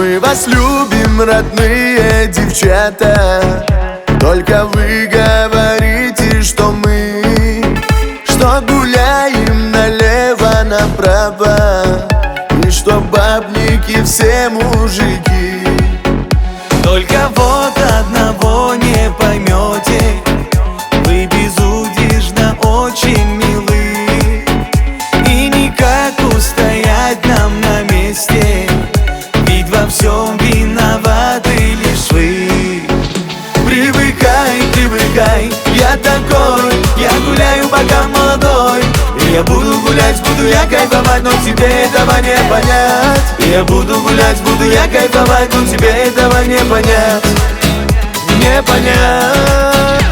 Мы вас любим, родные девчата, только вы говорите, что что гуляем налево-направо, и что бабники все мужики. Только вот одного не поймете: вы безудержно очень милы, и никак устоять нам на месте, ведь во всем виноваты лишь вы. Привыкай, привыкай, я такой, я гуляю, пока молодой. И я буду гулять, буду я кайфовать, но тебе этого не понять. И я буду гулять, буду я кайфовать, но тебе этого не понять. Не понять.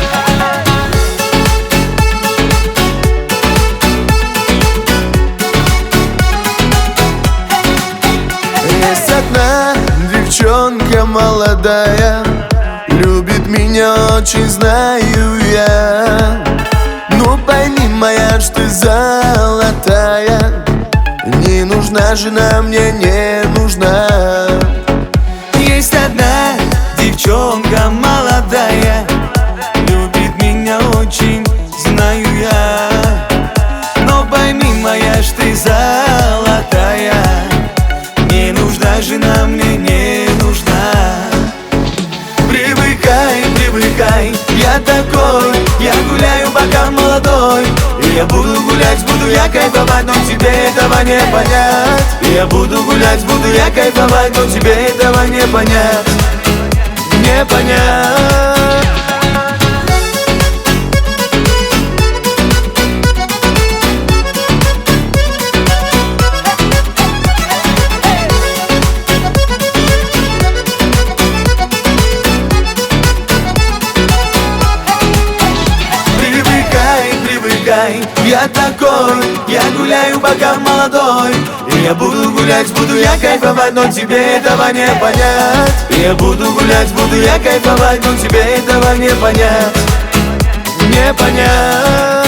Есть одна девчонка молодая, любит меня очень, знаю я. Ну пойми, моя, что ты золотая, не нужна жена, мне не нужна. Есть одна девчонка молодая, любит меня очень, знаю я. Но пойми, моя, что ты золотая, не нужна жена, мне не нужна. Привыкай, привыкай, я такой, я гуляю, пока молодой. И я буду гулять, буду я кайфовать, но тебе этого не понять. И я буду гулять, буду я кайфовать, но тебе этого не понять. Не понять. Я такой, я гуляю, пока молодой. И я буду гулять, буду я кайфовать, но тебе этого не понять. И я буду гулять, буду я кайфовать, но тебе этого не понять. Не понять.